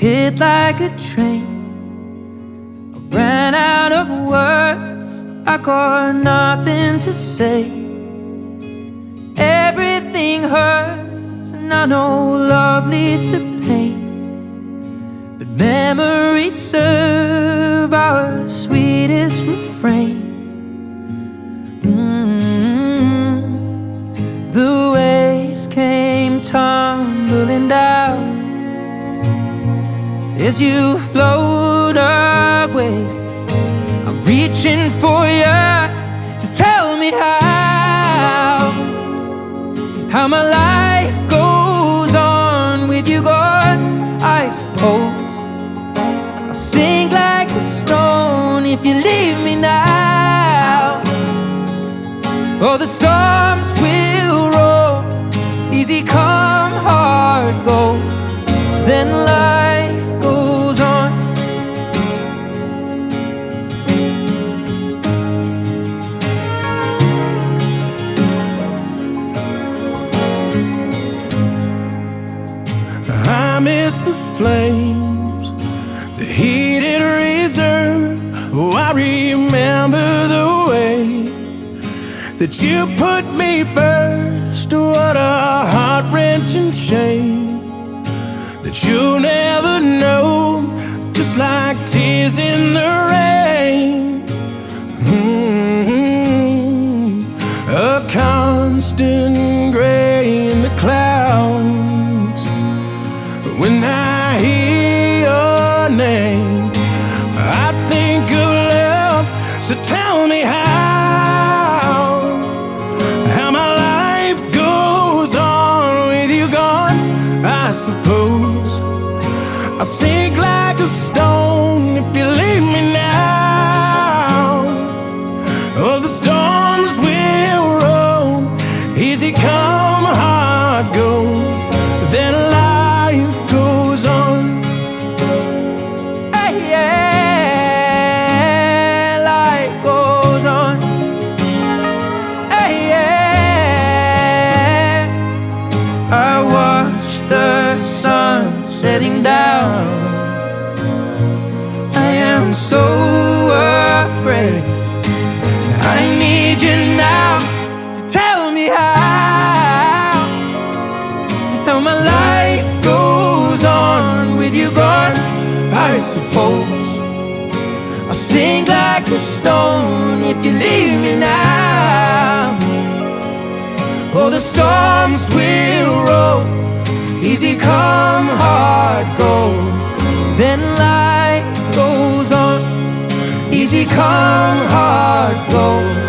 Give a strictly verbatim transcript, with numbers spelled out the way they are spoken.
hit like a train. I ran out of words, I got nothing to say. Everything hurts, and I know love leads to pain, but memories serve our sweetest refrain. mm-hmm. The waves came tumbling down as you float away. I'm reaching for you to tell me how How my life goes on with you gone. I suppose I'll sink like a stone if you leave me now. Oh, the storms will roll, easy come, hard go, then life goes on. I miss the flames, the heated reserve. Oh, I remember the way that you put me first. What a heart-wrenching shame that you'll never know, just like tears in the rain. mm-hmm. A constant gray in the clouds. When I hear your name, I think of love. So tell me how How my life goes on with you gone. I suppose I'll sink like a stone if you leave me now. Oh, the storms will roll, easy come, hard go, then life goes on. Hey, yeah, life goes on. Hey, yeah, I watch the sun setting down. I am so afraid. I need you now to tell me how How my life goes on with you gone. I suppose I'll sink like a stone if you leave me now. Oh, the storms will roll, easy come, hard go, then life goes on. Easy come, hard go,